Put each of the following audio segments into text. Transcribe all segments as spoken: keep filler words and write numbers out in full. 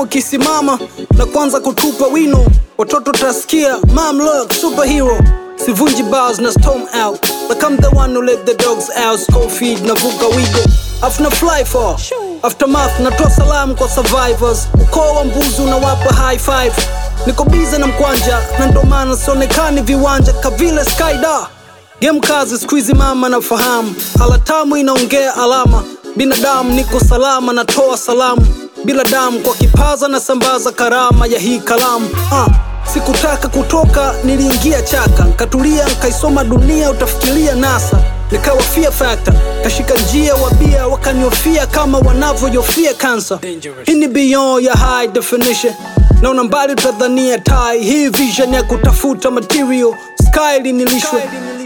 ukisimama na kwanza kutupa wino, watoto tasikia mom look superhero. Sivunji bars na storm out, like I'm the one who let the dogs out. School feed na vuka wigo, after fly for aftermath, natoa salamu kwa survivors. Ukoo wa mbuzi unawapa high five. Niko bize na mkwanja, na ndo maana sionekani viwanja kavile skyda. Game kazi squeezy mama na fahamu, halatamu inaongea alama. Binadamu niko salama, natoa salamu bila damu, kwa kipaza na sambaza karama ya hii kalamu. uh. Sikutaka kutoka, niliingia chaka, katulia nkaisoma dunia, utafikiria NASA. Nikawa fear factor, kashika njia wabia, wakaniofia kama wanavyoyofia cancer. Hii ni beyond ya high definition, naona mbali utadhania tai. Hii vision ya kutafuta material, sky linilishwe.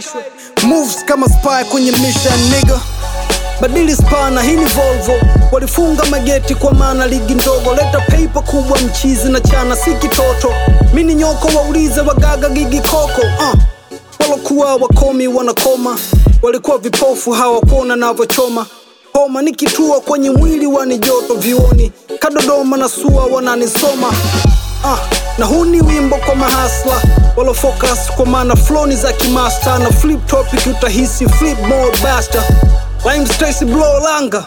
Moves kama spy kwenye mission nigga, badili spana, hii ni Volvo. Walifunga mageti kwa maana ligi ndogo, leta paper kubwa mchizi na chana si kitoto. Mini nyoko waulize wagaga gigi koko. uh. Walokuwa wakomi wanakoma, walikuwa vipofu hawakuona navyochoma. Homa nikitua kwenye mwili wani joto vioni, kadodoma na sua wananisoma. uh. Na huu ni wimbo kwa mahasla walo focus, kwa maana flow ni za kimaster. Na flip topic utahisi flip mode basta. Rhyme Stacy blow langa.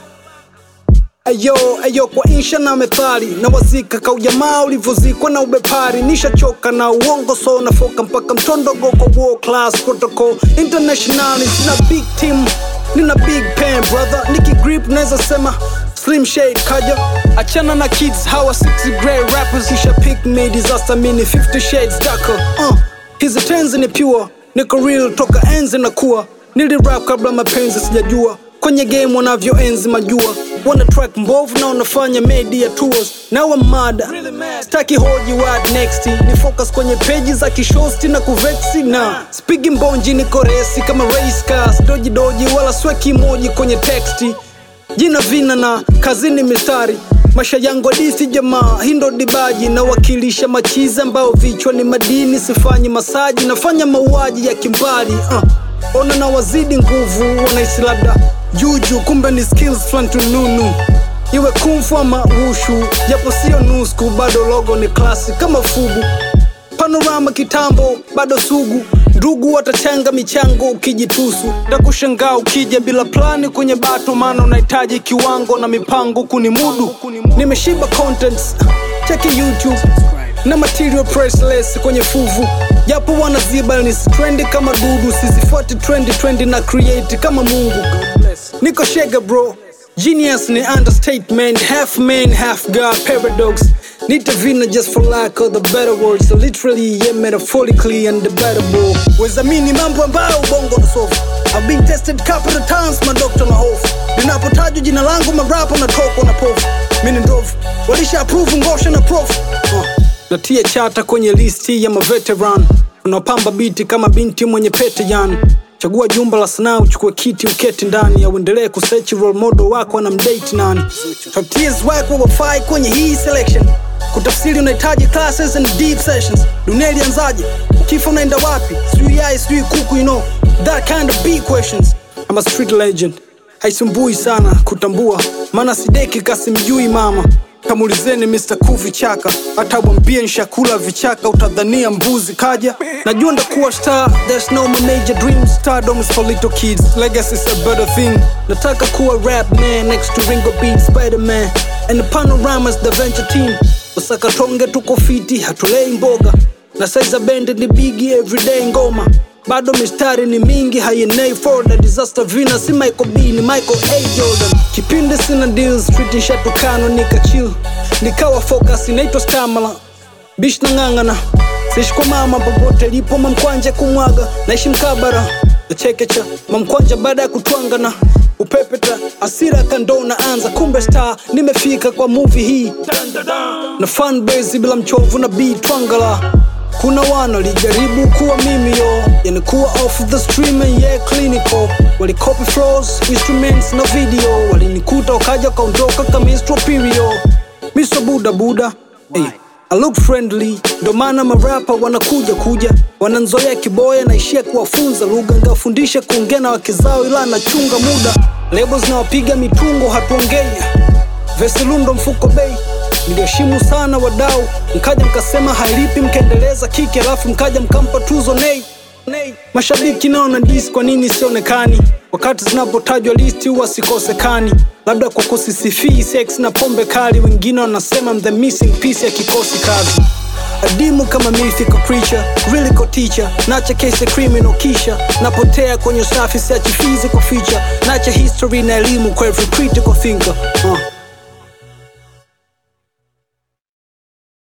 Ayo, ayo kwa insha na methali, na wazika ka ujamaa ulivozikwa na ubepari. Nisha choka na uongo so na foka mpaka mtondogo kwa world class protocol. International sina big team, nina big pen brother. Niki grip neza sema slim shade kaja. Achana na kids hawa sixty grade rappers, isha pick me disaster mini fifty shades darker. uh. Hizi tenzi ni pure, niko real toka enzi na kuwa. Nili rap kabla mapenzi sijajua, kwenye game wanavyo enzi majua. Wana track mbovu na wanafanya media tours. Now I'm mad, staki hoji what next. Ni focus kwenye pages za kishosti na kuvexi na spigi mbonji niko resi kama race cars. Doji doji wala sweki moji kwenye texti. Jina vina na kazini mistari, maisha yangu adisi jamaa hindo dibaji. Na wakilisha machiza ambao vichwa ni madini, sifanyi masaji nafanya mauaji ya kimbali. uh. Ona na wazidi nguvu, wanaisi labda juju, kumbe ni skills flan tununu. Iwe kumfu ama wushu, japo sio nusku, bado logo ni klasi kama fugu. Panorama kitambo, bado sugu. Ndugu watachanga michango ukijitusu. Takushangaa ukija bila plani kwenye bato, maana unahitaji kiwango na mipango kunimudu. Nimeshiba contents, cheki YouTube na material priceless kwenye fuvu. Japo wanaziba ni trendy kama dudu, sizifuati trendy trendy na create kama Mungu. Niko shega bro, genius ni understatement. Half man, half God, paradox. Nita vina just for lack of the better words. So literally, yeah, metaphorically undebatable. Wezamini mambo ambayo ubongo na sofu. I've been tested couple of times, my doctor na hofu. Ninapotajwa jina langu marapo na toko na pofu. Mini ndovu, walisha approve ngosha na prof. uh. Natia chata kwenye listi ya maveteran, unapamba biti kama binti mwenye pete yani. Chagua jumba la sanaa, uchukue kiti uketi ndani, au endelee kusearch role model wako na mdate nani. Top tiers wako wafai kwenye hii selection. Kutafsiri unahitaji classes and deep sessions. Dunia ilianzaje? Kifo unaenda wapi? Sijui yai, sijui kuku, you know that kind of big questions. I'm a street legend, haisumbui sana kutambua, maana sideki kasimjui mama. Kamulizeni mister Kufi Chaka, hata wambie nshakula vichaka utadhania mbuzi kaja. Najua ndakuwa star, there's no more major dreams. Stardom is for little kids, legacy is a better thing. Nataka kuwa rap man next to Ringo Beats, Spider-Man and the Panoramas, the venture team. Wasaka tonge tuko fiti, hatulei mboga. Na saiza bende ni bigi everyday ngoma. Bado mistari ni mingi, haienei for the disaster vina. Si Michael B ni Michael A Jordan. Kipinde sina deals, street nishatukano nika chill. Nikawa focus, inaitwa stamina. Bish na ngangana, siishi kwa mama popote lipo mamkwanja kumwaga. Naishi mkabara, nachekecha mamkwanja baada ya kutwangana. Upepeta, asira kandona anza, kumbe star nimefika kwa movie hii. Na fanbase bila mchovu na beat twangala. Kuna wana lijaribu kuwa mimi yo, yani kuwa off the stream and yeah clinical. Wali copy flows, instruments na video. Wali nikuta wakaja kaondoka kama Mister Period. Mister Buda Buda, hey, I look friendly, ndo maana marapa wanakuja kuja. Wananzoea kiboya naishia kuwafunza lugha. Ngafundisha kuongea na wake zao ila nachunga muda. Labels na wapiga mitungo hatuongei. Vesilundo mfuko bei, Niliheshimu sana wadau, mkaja mkasema hailipi, mkaendeleza kiki, alafu mkaja mkampa tuzo Nay. Mashabiki nao na dis, kwa nini sionekani? Wakati zinapotajwa listi huwa sikosekani. Labda kwa kusisifii sex na pombe kali, wengine wanasema I'm the missing piece ya kikosi kazi. Adimu kama mythical creature, really co teacher. Nacha case criminal kisha napotea kwenye safi, siachi physical feature. Nacha history na elimu kwa every critical thinker. uh.